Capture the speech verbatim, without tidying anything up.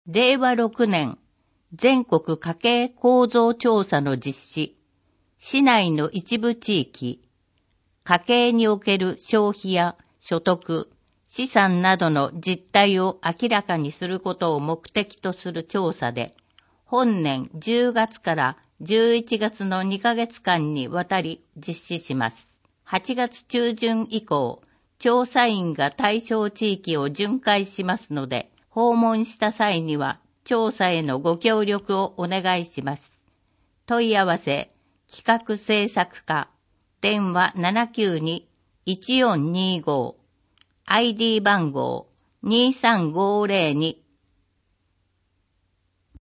れいわろくねん全国家計構造調査の実施、市内の一部地域、家計における消費や所得、資産などの実態を明らかにすることを目的とする調査で、本年じゅうがつからじゅういちがつのにかげつかんにわたり実施します。はちがつちゅうじゅん以降、調査員が対象地域を巡回しますので、訪問した際には調査へのご協力をお願いします。問い合わせ、企画制作課、電話 ななきゅうに いちよんにご、アイディー 番号にさんごーぜろに